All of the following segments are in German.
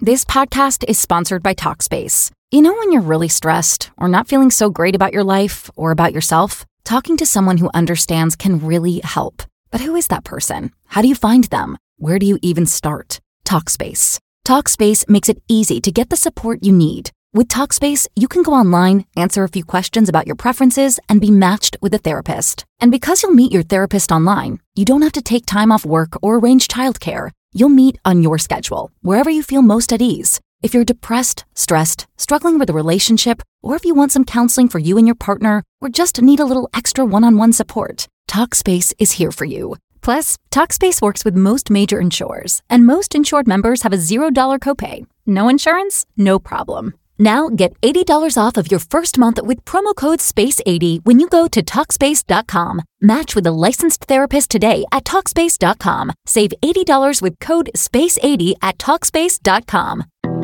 This podcast is sponsored by Talkspace. You know when you're really stressed or not feeling so great about your life or about yourself? Talking to someone who understands can really help. But who is that person? How do you find them? Where do you even start? Talkspace. Talkspace makes it easy to get the support you need. With Talkspace, you can go online, answer a few questions about your preferences, and be matched with a therapist. And because you'll meet your therapist online, you don't have to take time off work or arrange childcare. You'll meet on your schedule, wherever you feel most at ease. If you're depressed, stressed, struggling with a relationship, or if you want some counseling for you and your partner, or just need a little extra one-on-one support, Talkspace is here for you. Plus, Talkspace works with most major insurers, and most insured members have a $0 copay. No insurance? No problem. Now get $80 off of your first month with promo code SPACE80 when you go to Talkspace.com. Match with a licensed therapist today at Talkspace.com. Save $80 with code SPACE80 at Talkspace.com.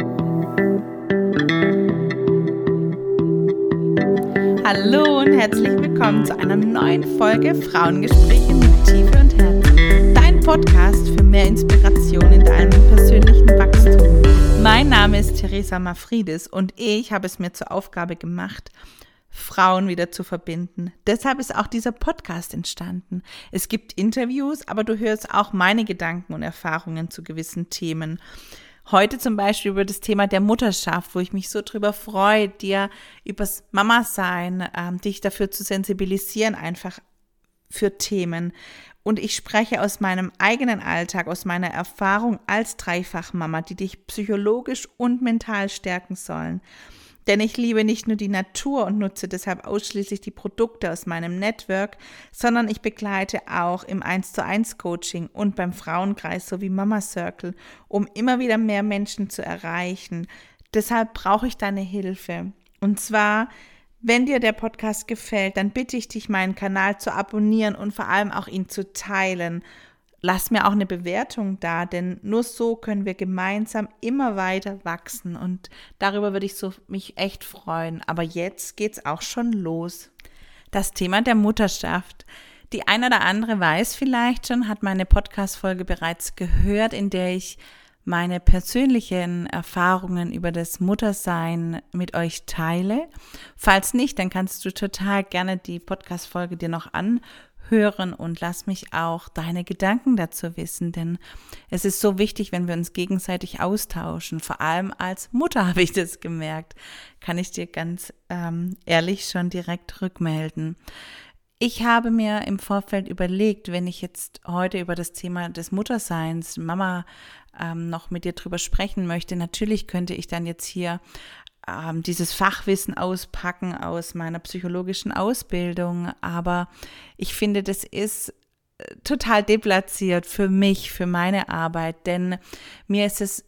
Hallo und herzlich willkommen zu einer neuen Folge Frauengespräche mit Tiefe und Herz. Dein Podcast für mehr Inspiration in deinem persönlichen Wachstum. Mein Name ist Theresa Mafridis und ich habe es mir zur Aufgabe gemacht, Frauen wieder zu verbinden. Deshalb ist auch dieser Podcast entstanden. Es gibt Interviews, aber du hörst auch meine Gedanken und Erfahrungen zu gewissen Themen. Heute zum Beispiel über das Thema der Mutterschaft, wo ich mich so drüber freue, dir übers Mama-Sein, dich dafür zu sensibilisieren, einfach für Themen. Und ich spreche aus meinem eigenen Alltag, aus meiner Erfahrung als Dreifachmama, die dich psychologisch und mental stärken sollen. Denn ich liebe nicht nur die Natur und nutze deshalb ausschließlich die Produkte aus meinem Network, sondern ich begleite auch im 1:1 Coaching und beim Frauenkreis sowie Mama Circle, um immer wieder mehr Menschen zu erreichen. Deshalb brauche ich deine Hilfe. Und zwar, wenn dir der Podcast gefällt, dann bitte ich dich, meinen Kanal zu abonnieren und vor allem auch ihn zu teilen. Lass mir auch eine Bewertung da, denn nur so können wir gemeinsam immer weiter wachsen und darüber würde ich mich echt freuen. Aber jetzt geht's auch schon los. Das Thema der Mutterschaft. Die eine oder andere weiß vielleicht schon, hat meine Podcast-Folge bereits gehört, in der ich meine persönlichen Erfahrungen über das Muttersein mit euch teile. Falls nicht, dann kannst du total gerne die Podcast-Folge dir noch anhören und lass mich auch deine Gedanken dazu wissen, denn es ist so wichtig, wenn wir uns gegenseitig austauschen. Vor allem als Mutter habe ich das gemerkt, kann ich dir ganz ehrlich schon direkt rückmelden. Ich habe mir im Vorfeld überlegt, wenn ich jetzt heute über das Thema des Mutterseins, Mama, noch mit dir drüber sprechen möchte, natürlich könnte ich dann jetzt hier dieses Fachwissen auspacken aus meiner psychologischen Ausbildung, aber ich finde, das ist total deplatziert für mich, für meine Arbeit, denn mir ist es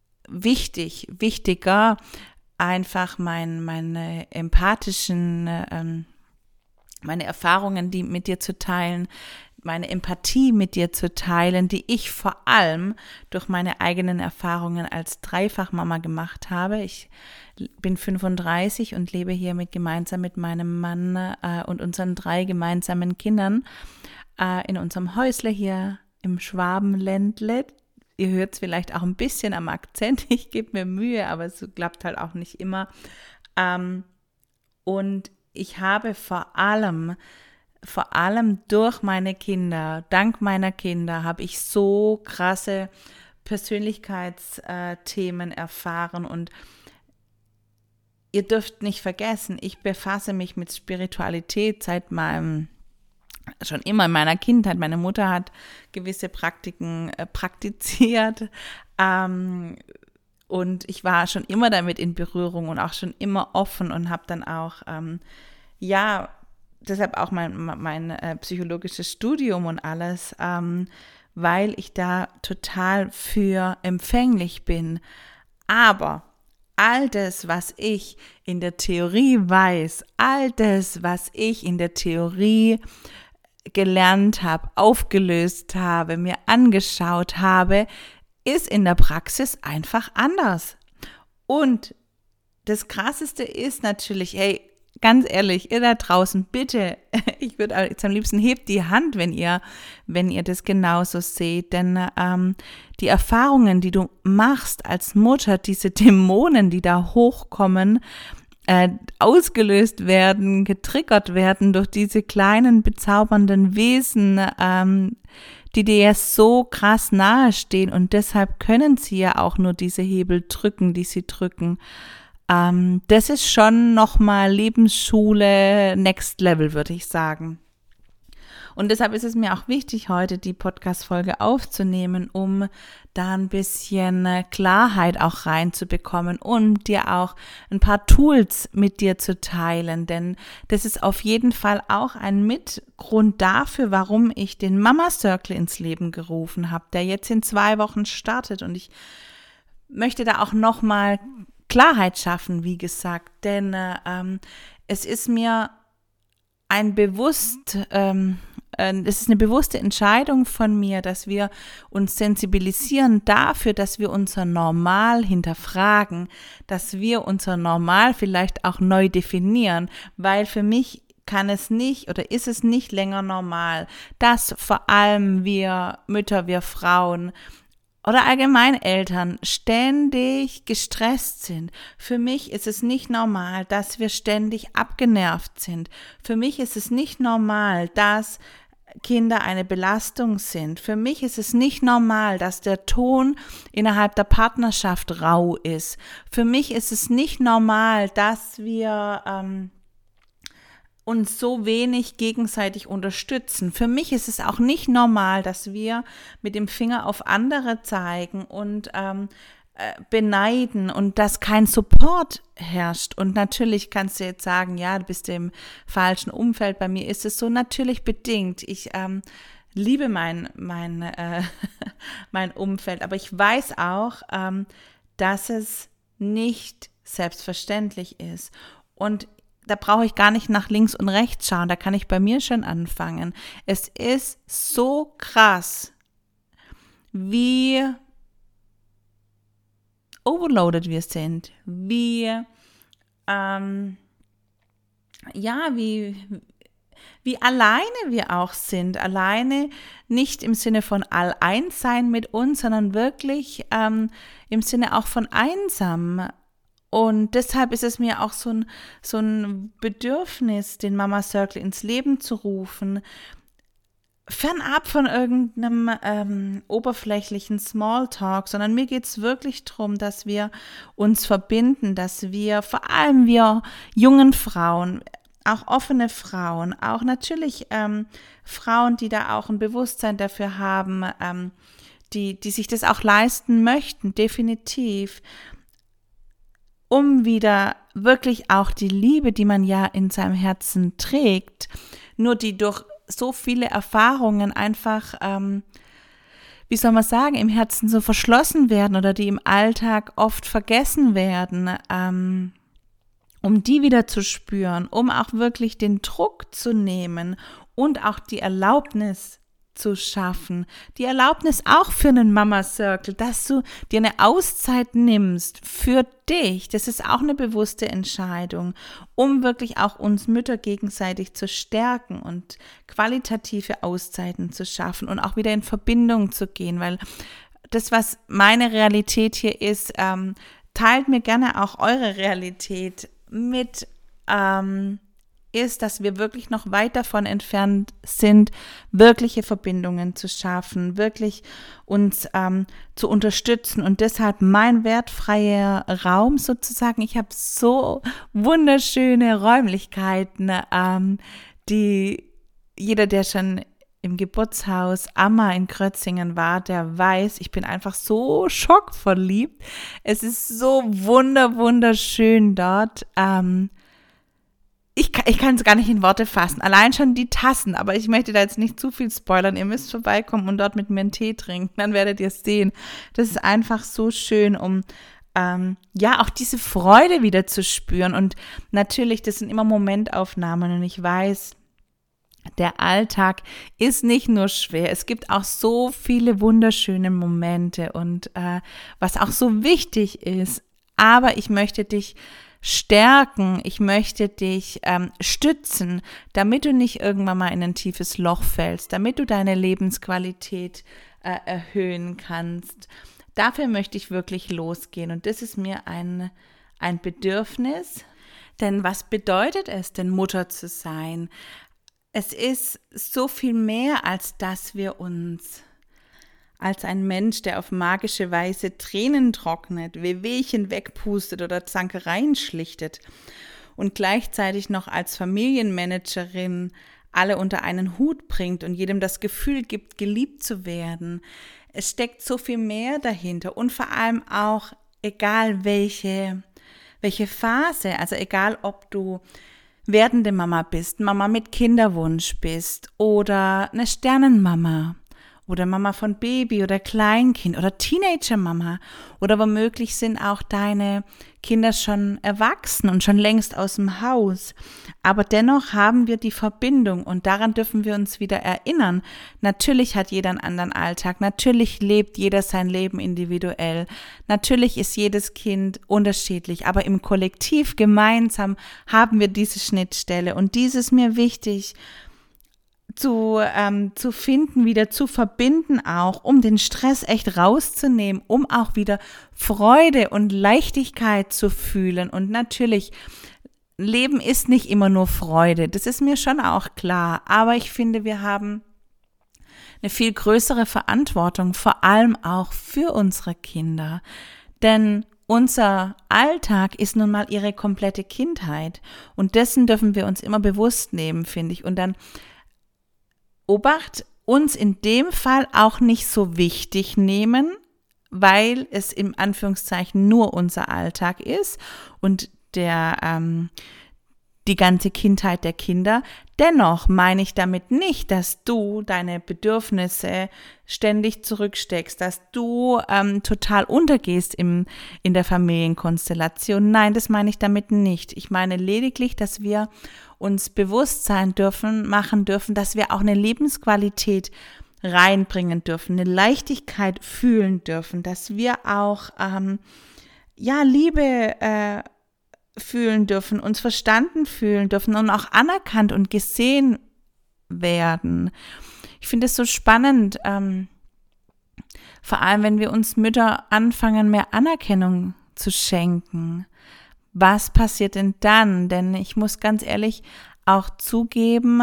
wichtiger, einfach meine empathischen, meine Erfahrungen, die mit dir zu teilen, meine Empathie mit dir zu teilen, die ich vor allem durch meine eigenen Erfahrungen als Dreifachmama gemacht habe. Ich bin 35 und lebe hier gemeinsam mit meinem Mann und unseren 3 gemeinsamen Kindern in unserem Häusle hier im Schwabenländle. Ihr hört es vielleicht auch ein bisschen am Akzent. Ich gebe mir Mühe, aber es klappt halt auch nicht immer. Und ich habe vor allem durch meine Kinder, dank meiner Kinder, habe ich so krasse Persönlichkeitsthemen erfahren und ihr dürft nicht vergessen, ich befasse mich mit Spiritualität schon immer in meiner Kindheit. Meine Mutter hat gewisse Praktiken praktiziert und ich war schon immer damit in Berührung und auch schon immer offen und habe dann auch, deshalb auch mein psychologisches Studium und alles, weil ich da total für empfänglich bin. Aber all das, was ich in der Theorie weiß, all das, was ich in der Theorie gelernt habe, aufgelöst habe, mir angeschaut habe, ist in der Praxis einfach anders. Und das Krasseste ist natürlich, ganz ehrlich, ihr da draußen, bitte, ich würde jetzt am liebsten, hebt die Hand, wenn ihr das genauso seht, denn die Erfahrungen, die du machst als Mutter, diese Dämonen, die da hochkommen, ausgelöst werden, getriggert werden durch diese kleinen bezaubernden Wesen, die dir ja so krass nahe stehen und deshalb können sie ja auch nur diese Hebel drücken, die sie drücken. Das ist schon nochmal Lebensschule Next Level, würde ich sagen. Und deshalb ist es mir auch wichtig, heute die Podcast-Folge aufzunehmen, um da ein bisschen Klarheit auch reinzubekommen und dir auch ein paar Tools mit dir zu teilen. Denn das ist auf jeden Fall auch ein Mitgrund dafür, warum ich den Mama Circle ins Leben gerufen habe, der jetzt in 2 Wochen startet. Und ich möchte da auch nochmal Klarheit schaffen, wie gesagt. Denn es ist mir es ist eine bewusste Entscheidung von mir, dass wir uns sensibilisieren dafür, dass wir unser Normal hinterfragen, dass wir unser Normal vielleicht auch neu definieren, weil für mich kann es nicht oder ist es nicht länger normal, dass vor allem wir Mütter, wir Frauen oder allgemein Eltern ständig gestresst sind. Für mich ist es nicht normal, dass wir ständig abgenervt sind. Für mich ist es nicht normal, dass Kinder eine Belastung sind. Für mich ist es nicht normal, dass der Ton innerhalb der Partnerschaft rau ist. Für mich ist es nicht normal, dass wir uns so wenig gegenseitig unterstützen. Für mich ist es auch nicht normal, dass wir mit dem Finger auf andere zeigen und beneiden und dass kein Support herrscht. Und natürlich kannst du jetzt sagen, ja, du bist im falschen Umfeld. Bei mir ist es so natürlich bedingt. Ich liebe mein Umfeld, aber ich weiß auch, dass es nicht selbstverständlich ist. Und da brauche ich gar nicht nach links und rechts schauen, da kann ich bei mir schon anfangen. Es ist so krass, wie overloaded wir sind, wie alleine wir auch sind. Alleine nicht im Sinne von All-Eins-Sein mit uns, sondern wirklich im Sinne auch von einsam. Und deshalb ist es mir auch so ein Bedürfnis, den Mama Circle ins Leben zu rufen, fernab von irgendeinem oberflächlichen Smalltalk, sondern mir geht es wirklich darum, dass wir uns verbinden, dass wir, vor allem wir jungen Frauen, auch offene Frauen, auch natürlich Frauen, die da auch ein Bewusstsein dafür haben, die sich das auch leisten möchten, definitiv, um wieder wirklich auch die Liebe, die man ja in seinem Herzen trägt, nur die durch so viele Erfahrungen einfach, wie soll man sagen, im Herzen so verschlossen werden oder die im Alltag oft vergessen werden, um die wieder zu spüren, um auch wirklich den Druck zu nehmen und auch die Erlaubnis zu schaffen. Die Erlaubnis auch für einen Mama Circle, dass du dir eine Auszeit nimmst für dich. Das ist auch eine bewusste Entscheidung, um wirklich auch uns Mütter gegenseitig zu stärken und qualitative Auszeiten zu schaffen und auch wieder in Verbindung zu gehen, weil das, was meine Realität hier ist, teilt mir gerne auch eure Realität mit, ist, dass wir wirklich noch weit davon entfernt sind, wirkliche Verbindungen zu schaffen, wirklich uns zu unterstützen und deshalb mein wertfreier Raum sozusagen. Ich habe so wunderschöne Räumlichkeiten, die jeder, der schon im Geburtshaus Amma in Krötzingen war, der weiß, ich bin einfach so schockverliebt. Es ist so wunderschön dort. Ich kann es gar nicht in Worte fassen. Allein schon die Tassen, aber ich möchte da jetzt nicht zu viel spoilern. Ihr müsst vorbeikommen und dort mit mir einen Tee trinken, dann werdet ihr es sehen. Das ist einfach so schön, um auch diese Freude wieder zu spüren. Und natürlich, das sind immer Momentaufnahmen und ich weiß, der Alltag ist nicht nur schwer. Es gibt auch so viele wunderschöne Momente und was auch so wichtig ist. Aber ich möchte dich stärken, ich möchte dich stützen, damit du nicht irgendwann mal in ein tiefes Loch fällst, damit du deine Lebensqualität erhöhen kannst. Dafür möchte ich wirklich losgehen und das ist mir ein Bedürfnis. Denn was bedeutet es denn, Mutter zu sein? Es ist so viel mehr, als dass wir uns als ein Mensch, der auf magische Weise Tränen trocknet, Wehwehchen wegpustet oder Zankereien schlichtet und gleichzeitig noch als Familienmanagerin alle unter einen Hut bringt und jedem das Gefühl gibt, geliebt zu werden. Es steckt so viel mehr dahinter und vor allem auch, egal welche Phase, also egal ob du werdende Mama bist, Mama mit Kinderwunsch bist oder eine Sternenmama oder Mama von Baby oder Kleinkind oder Teenager-Mama oder womöglich sind auch deine Kinder schon erwachsen und schon längst aus dem Haus. Aber dennoch haben wir die Verbindung und daran dürfen wir uns wieder erinnern. Natürlich hat jeder einen anderen Alltag, natürlich lebt jeder sein Leben individuell, natürlich ist jedes Kind unterschiedlich, aber im Kollektiv gemeinsam haben wir diese Schnittstelle und dies ist mir wichtig, zu finden, wieder zu verbinden auch, um den Stress echt rauszunehmen, um auch wieder Freude und Leichtigkeit zu fühlen. Und natürlich, Leben ist nicht immer nur Freude, das ist mir schon auch klar, aber ich finde, wir haben eine viel größere Verantwortung, vor allem auch für unsere Kinder, denn unser Alltag ist nun mal ihre komplette Kindheit und dessen dürfen wir uns immer bewusst nehmen, finde ich, und dann Obacht, uns in dem Fall auch nicht so wichtig nehmen, weil es im Anführungszeichen nur unser Alltag ist und die ganze Kindheit der Kinder. Dennoch meine ich damit nicht, dass du deine Bedürfnisse ständig zurücksteckst, dass du total untergehst in der Familienkonstellation. Nein, das meine ich damit nicht. Ich meine lediglich, dass wir uns bewusst sein machen dürfen, dass wir auch eine Lebensqualität reinbringen dürfen, eine Leichtigkeit fühlen dürfen, dass wir auch Liebe fühlen dürfen, uns verstanden fühlen dürfen und auch anerkannt und gesehen werden. Ich finde es so spannend, vor allem wenn wir uns Mütter anfangen, mehr Anerkennung zu schenken. Was passiert denn dann? Denn ich muss ganz ehrlich auch zugeben,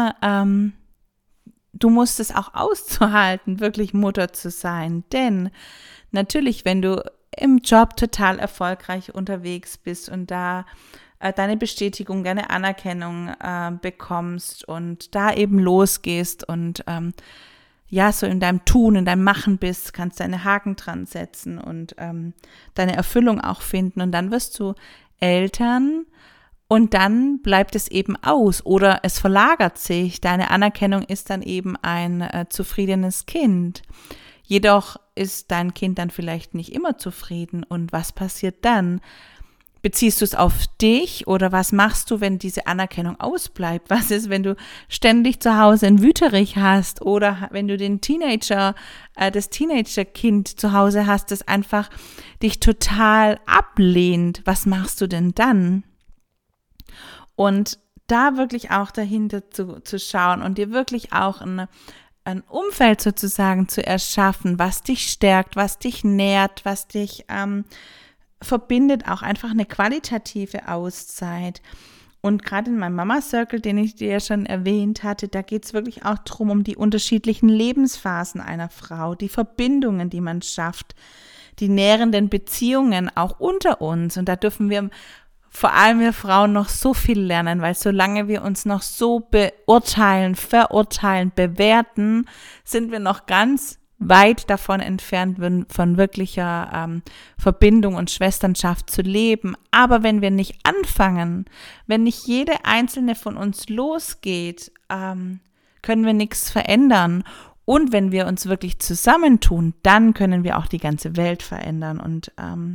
du musst es auch auszuhalten, wirklich Mutter zu sein. Denn natürlich, wenn du im Job total erfolgreich unterwegs bist und da deine Bestätigung, deine Anerkennung bekommst und da eben losgehst und so in deinem Tun, in deinem Machen bist, kannst deine Haken dran setzen und deine Erfüllung auch finden und dann wirst du Eltern und dann bleibt es eben aus oder es verlagert sich. Deine Anerkennung ist dann eben ein zufriedenes Kind. Jedoch ist dein Kind dann vielleicht nicht immer zufrieden und was passiert dann? Beziehst du es auf dich oder was machst du, wenn diese Anerkennung ausbleibt? Was ist, wenn du ständig zu Hause einen Wüterich hast oder wenn du das Teenagerkind zu Hause hast, das einfach dich total ablehnt? Was machst du denn dann? Und da wirklich auch dahinter zu schauen und dir wirklich auch ein Umfeld sozusagen zu erschaffen, was dich stärkt, was dich nährt, was dich verbindet, auch einfach eine qualitative Auszeit. Und gerade in meinem Mama-Circle, den ich dir ja schon erwähnt hatte, da geht es wirklich auch darum, um die unterschiedlichen Lebensphasen einer Frau, die Verbindungen, die man schafft, die nährenden Beziehungen auch unter uns. Und da dürfen wir vor allem wir Frauen noch so viel lernen, weil solange wir uns noch so beurteilen, verurteilen, bewerten, sind wir noch ganz weit davon entfernt, von wirklicher Verbindung und Schwesternschaft zu leben. Aber wenn wir nicht anfangen, wenn nicht jede einzelne von uns losgeht, können wir nichts verändern. Und wenn wir uns wirklich zusammentun, dann können wir auch die ganze Welt verändern. Und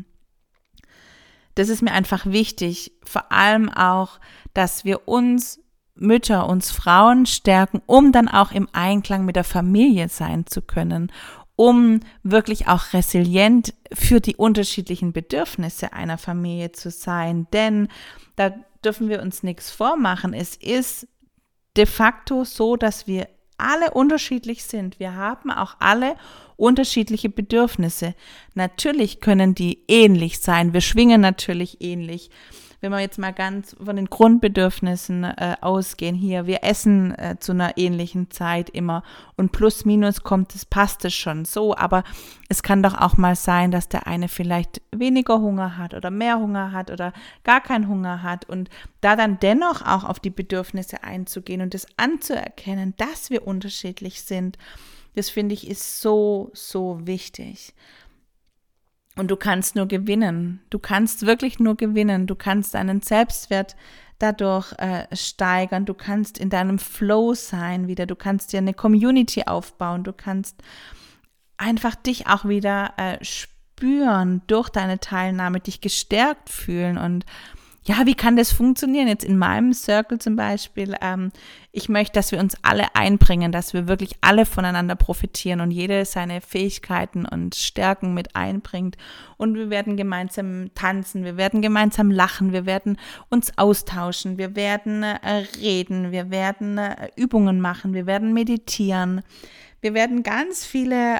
das ist mir einfach wichtig, vor allem auch, dass wir uns Mütter, uns Frauen stärken, um dann auch im Einklang mit der Familie sein zu können, um wirklich auch resilient für die unterschiedlichen Bedürfnisse einer Familie zu sein. Denn da dürfen wir uns nichts vormachen. Es ist de facto so, dass wir alle unterschiedlich sind. Wir haben auch alle unterschiedliche Bedürfnisse. Natürlich können die ähnlich sein. Wir schwingen natürlich ähnlich. Wenn wir jetzt mal ganz von den Grundbedürfnissen ausgehen hier, wir essen zu einer ähnlichen Zeit immer und plus minus passt es schon so, aber es kann doch auch mal sein, dass der eine vielleicht weniger Hunger hat oder mehr Hunger hat oder gar keinen Hunger hat und da dann dennoch auch auf die Bedürfnisse einzugehen und das anzuerkennen, dass wir unterschiedlich sind, das finde ich ist so, so wichtig. Und du kannst nur gewinnen. Du kannst wirklich nur gewinnen. Du kannst deinen Selbstwert dadurch steigern. Du kannst in deinem Flow sein wieder. Du kannst dir eine Community aufbauen. Du kannst einfach dich auch wieder spüren durch deine Teilnahme, dich gestärkt fühlen. Und ja, wie kann das funktionieren? Jetzt in meinem Circle zum Beispiel, ich möchte, dass wir uns alle einbringen, dass wir wirklich alle voneinander profitieren und jeder seine Fähigkeiten und Stärken mit einbringt. Und wir werden gemeinsam tanzen, wir werden gemeinsam lachen, wir werden uns austauschen, wir werden reden, wir werden Übungen machen, wir werden meditieren, wir werden ganz viele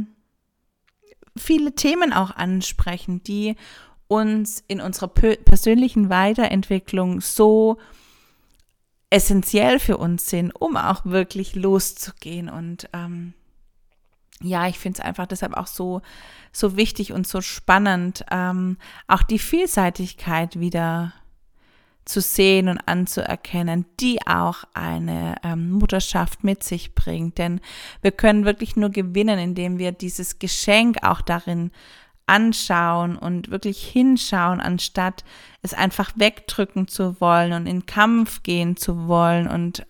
Themen auch ansprechen, die uns in unserer persönlichen Weiterentwicklung so essentiell für uns sind, um auch wirklich loszugehen. Und ich finde es einfach deshalb auch so wichtig und so spannend, auch die Vielseitigkeit wieder zu sehen und anzuerkennen, die auch eine Mutterschaft mit sich bringt. Denn wir können wirklich nur gewinnen, indem wir dieses Geschenk auch darin anschauen und wirklich hinschauen, anstatt es einfach wegdrücken zu wollen und in Kampf gehen zu wollen. Und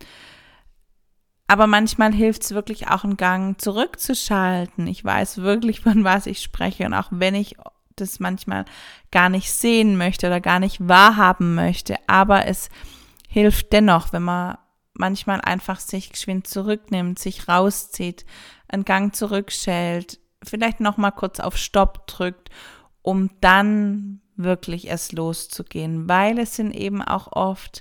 aber manchmal hilft es wirklich auch, einen Gang zurückzuschalten. Ich weiß wirklich, von was ich spreche. Und auch wenn ich das manchmal gar nicht sehen möchte oder gar nicht wahrhaben möchte, aber es hilft dennoch, wenn man manchmal einfach sich geschwind zurücknimmt, sich rauszieht, einen Gang zurückschält, vielleicht noch mal kurz auf Stopp drückt, um dann wirklich erst loszugehen, weil es sind eben auch oft,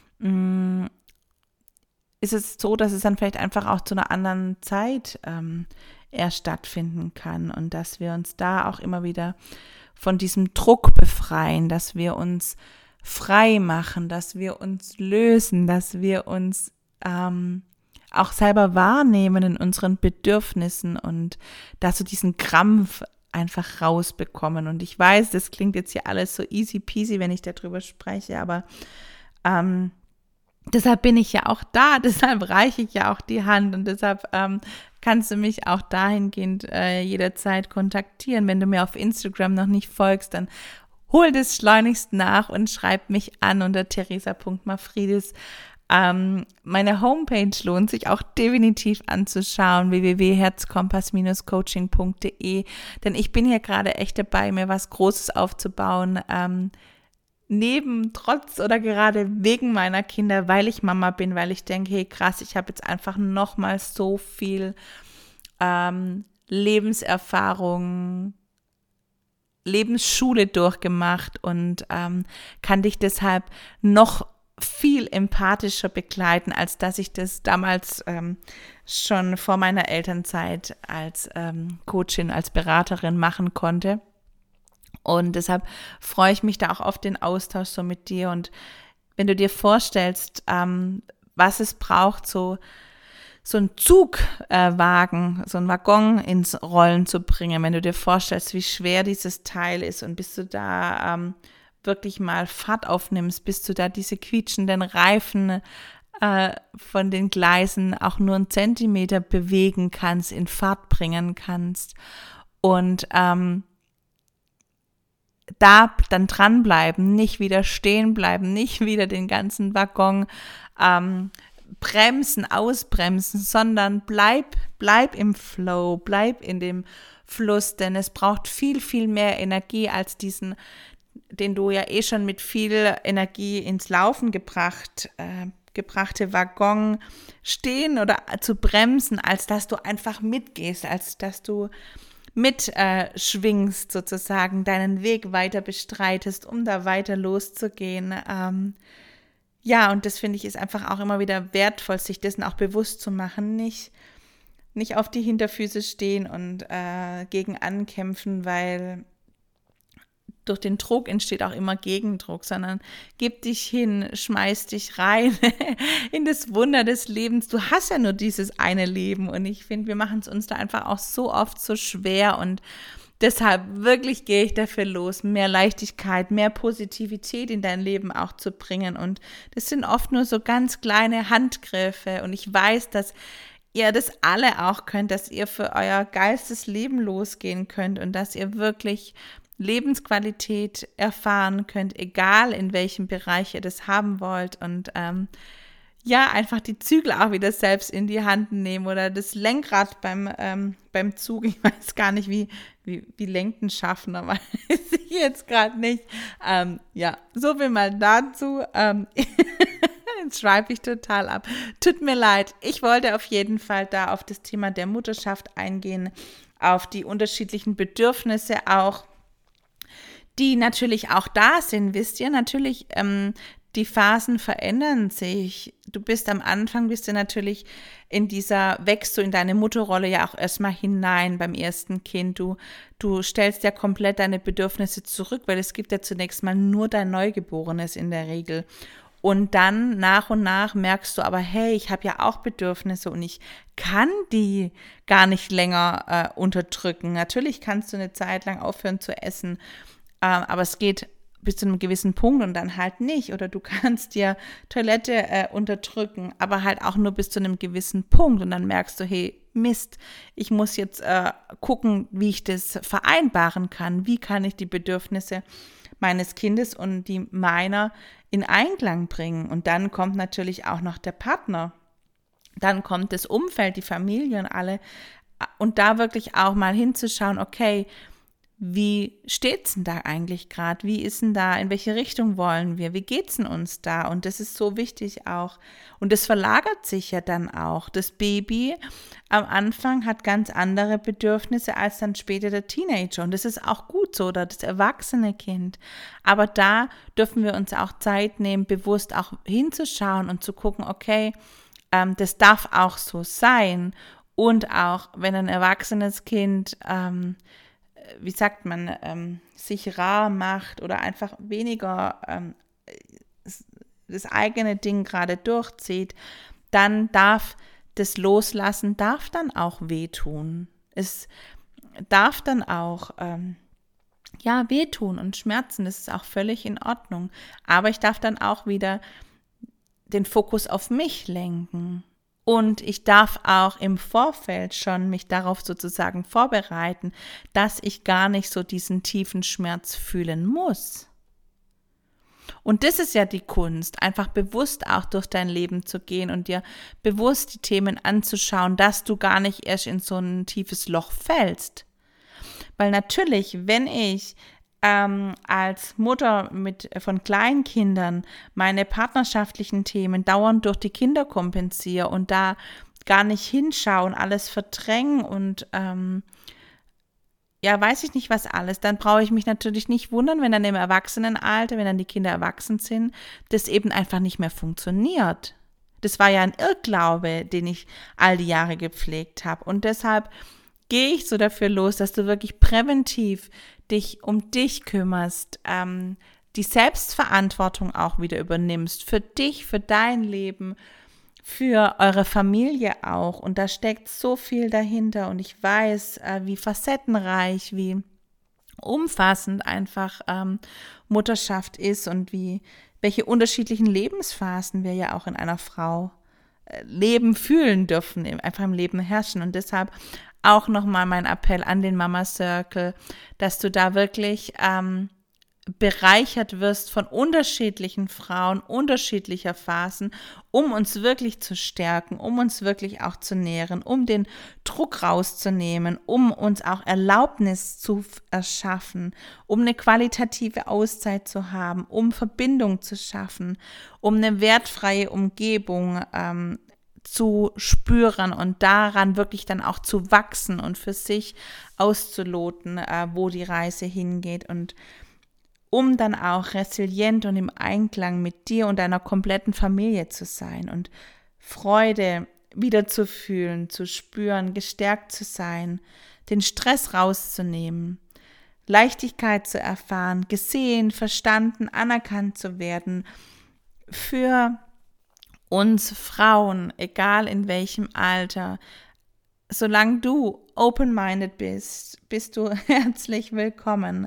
ist es so, dass es dann vielleicht einfach auch zu einer anderen Zeit erst stattfinden kann und dass wir uns da auch immer wieder von diesem Druck befreien, dass wir uns frei machen, dass wir uns lösen, dass wir uns auch selber wahrnehmen in unseren Bedürfnissen und da so diesen Krampf einfach rausbekommen. Und ich weiß, das klingt jetzt hier alles so easy peasy, wenn ich darüber spreche, aber deshalb bin ich ja auch da, deshalb reiche ich ja auch die Hand und deshalb kannst du mich auch dahingehend jederzeit kontaktieren. Wenn du mir auf Instagram noch nicht folgst, dann hol das schleunigst nach und schreib mich an unter theresa.mafridis. Meine Homepage lohnt sich auch definitiv anzuschauen, www.herzkompass-coaching.de, denn ich bin hier gerade echt dabei, mir was Großes aufzubauen, trotz oder gerade wegen meiner Kinder, weil ich Mama bin, weil ich denke, hey krass, ich habe jetzt einfach nochmal so viel Lebenserfahrung, Lebensschule durchgemacht und kann dich deshalb noch viel empathischer begleiten, als dass ich das damals schon vor meiner Elternzeit als Coachin, als Beraterin machen konnte. Und deshalb freue ich mich da auch auf den Austausch so mit dir. Und wenn du dir vorstellst, was es braucht, so ein Zugwagen, so ein Waggon ins Rollen zu bringen, wenn du dir vorstellst, wie schwer dieses Teil ist und bis du da wirklich mal Fahrt aufnimmst, bis du da diese quietschenden Reifen von den Gleisen auch nur 1 Zentimeter bewegen kannst, in Fahrt bringen kannst und da dann dranbleiben, nicht wieder stehen bleiben, nicht wieder den ganzen Waggon bremsen, ausbremsen, sondern bleib im Flow, bleib in dem Fluss, denn es braucht viel, viel mehr Energie als den du ja schon mit viel Energie ins Laufen gebracht gebrachte Waggon stehen oder zu bremsen, als dass du einfach mitgehst, als dass du mitschwingst sozusagen, deinen Weg weiter bestreitest, um da weiter loszugehen. Ja, und das finde ich ist einfach auch immer wieder wertvoll, sich dessen auch bewusst zu machen, nicht auf die Hinterfüße stehen und gegen ankämpfen, weil durch den Druck entsteht auch immer Gegendruck, sondern gib dich hin, schmeiß dich rein in das Wunder des Lebens. Du hast ja nur dieses eine Leben und ich finde, wir machen es uns da einfach auch so oft so schwer und deshalb wirklich gehe ich dafür los, mehr Leichtigkeit, mehr Positivität in dein Leben auch zu bringen und das sind oft nur so ganz kleine Handgriffe und ich weiß, dass ihr das alle auch könnt, dass ihr für euer geilstes Leben losgehen könnt und dass ihr wirklich Lebensqualität erfahren könnt, egal in welchem Bereich ihr das haben wollt und einfach die Zügel auch wieder selbst in die Hand nehmen oder das Lenkrad beim Zug, ich weiß gar nicht, wie Lenken schaffen, aber weiß ich jetzt gerade nicht. So viel mal dazu. Jetzt schreibe ich total ab. Tut mir leid, ich wollte auf jeden Fall da auf das Thema der Mutterschaft eingehen, auf die unterschiedlichen Bedürfnisse auch, die natürlich auch da sind, wisst ihr, natürlich die Phasen verändern sich. Du bist am Anfang, natürlich wächst du in deine Mutterrolle ja auch erstmal hinein beim ersten Kind. Du stellst ja komplett deine Bedürfnisse zurück, weil es gibt ja zunächst mal nur dein Neugeborenes in der Regel. Und dann nach und nach merkst du aber, hey, ich habe ja auch Bedürfnisse und ich kann die gar nicht länger unterdrücken. Natürlich kannst du eine Zeit lang aufhören zu essen, aber es geht bis zu einem gewissen Punkt und dann halt nicht. Oder du kannst dir Toilette unterdrücken, aber halt auch nur bis zu einem gewissen Punkt. Und dann merkst du, hey, Mist, ich muss jetzt gucken, wie ich das vereinbaren kann. Wie kann ich die Bedürfnisse meines Kindes und die meiner in Einklang bringen? Und dann kommt natürlich auch noch der Partner. Dann kommt das Umfeld, die Familie und alle. Und da wirklich auch mal hinzuschauen, okay, wie steht's denn da eigentlich gerade? Wie ist denn da, in welche Richtung wollen wir? Wie geht's denn uns da? Und das ist so wichtig auch. Und das verlagert sich ja dann auch. Das Baby am Anfang hat ganz andere Bedürfnisse als dann später der Teenager. Und das ist auch gut so, oder das erwachsene Kind. Aber da dürfen wir uns auch Zeit nehmen, bewusst auch hinzuschauen und zu gucken, okay, das darf auch so sein. Und auch, wenn ein erwachsenes Kind sich rar macht oder einfach weniger das eigene Ding gerade durchzieht, dann darf das Loslassen, darf dann auch wehtun. Es darf dann auch wehtun und schmerzen, das ist auch völlig in Ordnung. Aber ich darf dann auch wieder den Fokus auf mich lenken. Und ich darf auch im Vorfeld schon mich darauf sozusagen vorbereiten, dass ich gar nicht so diesen tiefen Schmerz fühlen muss. Und das ist ja die Kunst, einfach bewusst auch durch dein Leben zu gehen und dir bewusst die Themen anzuschauen, dass du gar nicht erst in so ein tiefes Loch fällst. Weil natürlich, wenn ich als Mutter von Kleinkindern meine partnerschaftlichen Themen dauernd durch die Kinder kompensiere und da gar nicht hinschauen, alles verdrängen und weiß ich nicht was alles, dann brauche ich mich natürlich nicht wundern, wenn dann im Erwachsenenalter, wenn dann die Kinder erwachsen sind, das eben einfach nicht mehr funktioniert. Das war ja ein Irrglaube, den ich all die Jahre gepflegt habe und deshalb gehe ich so dafür los, dass du wirklich präventiv dich um dich kümmerst, die Selbstverantwortung auch wieder übernimmst, für dich, für dein Leben, für eure Familie auch. Und da steckt so viel dahinter und ich weiß, wie facettenreich, wie umfassend einfach Mutterschaft ist und welche unterschiedlichen Lebensphasen wir ja auch in einer Frau leben, fühlen dürfen, einfach im Leben herrschen. Und deshalb auch nochmal mein Appell an den Mama Circle, dass du da wirklich bereichert wirst von unterschiedlichen Frauen, unterschiedlicher Phasen, um uns wirklich zu stärken, um uns wirklich auch zu nähren, um den Druck rauszunehmen, um uns auch Erlaubnis zu erschaffen, um eine qualitative Auszeit zu haben, um Verbindung zu schaffen, um eine wertfreie Umgebung zu spüren und daran wirklich dann auch zu wachsen und für sich auszuloten, wo die Reise hingeht, und um dann auch resilient und im Einklang mit dir und deiner kompletten Familie zu sein und Freude wieder zu fühlen, zu spüren, gestärkt zu sein, den Stress rauszunehmen, Leichtigkeit zu erfahren, gesehen, verstanden, anerkannt zu werden. Für uns Frauen, egal in welchem Alter, solange du open-minded bist du herzlich willkommen,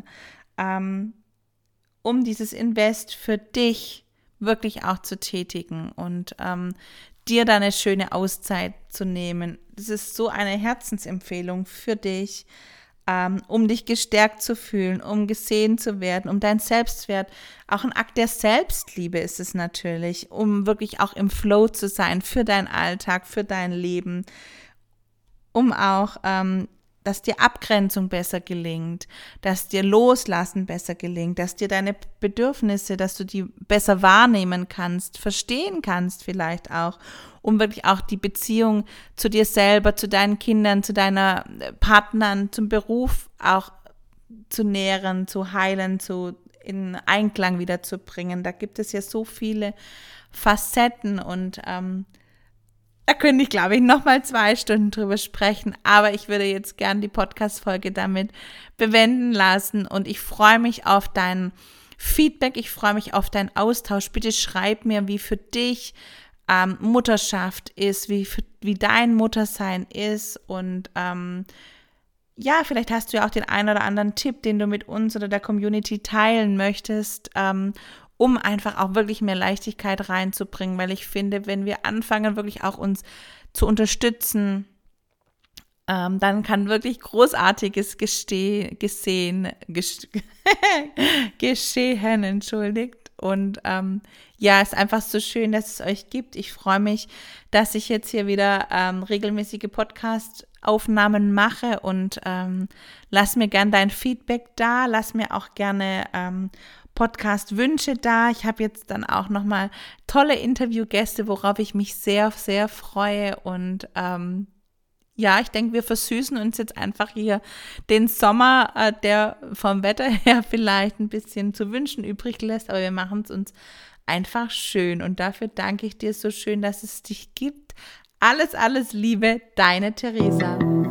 um dieses Invest für dich wirklich auch zu tätigen und dir da eine schöne Auszeit zu nehmen. Das ist so eine Herzensempfehlung für dich, um dich gestärkt zu fühlen, um gesehen zu werden, um dein Selbstwert. Auch ein Akt der Selbstliebe ist es natürlich, um wirklich auch im Flow zu sein für deinen Alltag, für dein Leben, um auch dass dir Abgrenzung besser gelingt, dass dir Loslassen besser gelingt, dass dir deine Bedürfnisse, dass du die besser wahrnehmen kannst, verstehen kannst vielleicht auch, um wirklich auch die Beziehung zu dir selber, zu deinen Kindern, zu deiner Partnern, zum Beruf auch zu nähren, zu heilen, in Einklang wieder zu bringen. Da gibt es ja so viele Facetten und da könnte ich, glaube ich, nochmal 2 Stunden drüber sprechen, aber ich würde jetzt gern die Podcast-Folge damit bewenden lassen und ich freue mich auf dein Feedback, ich freue mich auf deinen Austausch. Bitte schreib mir, wie für dich Mutterschaft ist, wie dein Muttersein ist und vielleicht hast du ja auch den einen oder anderen Tipp, den du mit uns oder der Community teilen möchtest, um einfach auch wirklich mehr Leichtigkeit reinzubringen, weil ich finde, wenn wir anfangen, wirklich auch uns zu unterstützen, dann kann wirklich Großartiges geschehen, entschuldigt. Und ist einfach so schön, dass es euch gibt. Ich freue mich, dass ich jetzt hier wieder regelmäßige Podcast-Aufnahmen mache und lass mir gern dein Feedback da, lass mir auch gerne Podcast-Wünsche da. Ich habe jetzt dann auch nochmal tolle Interviewgäste, worauf ich mich sehr, sehr freue. Und ich denke, wir versüßen uns jetzt einfach hier den Sommer, der vom Wetter her vielleicht ein bisschen zu wünschen übrig lässt, aber wir machen es uns einfach schön. Und dafür danke ich dir so schön, dass es dich gibt. Alles, alles Liebe, deine Theresa.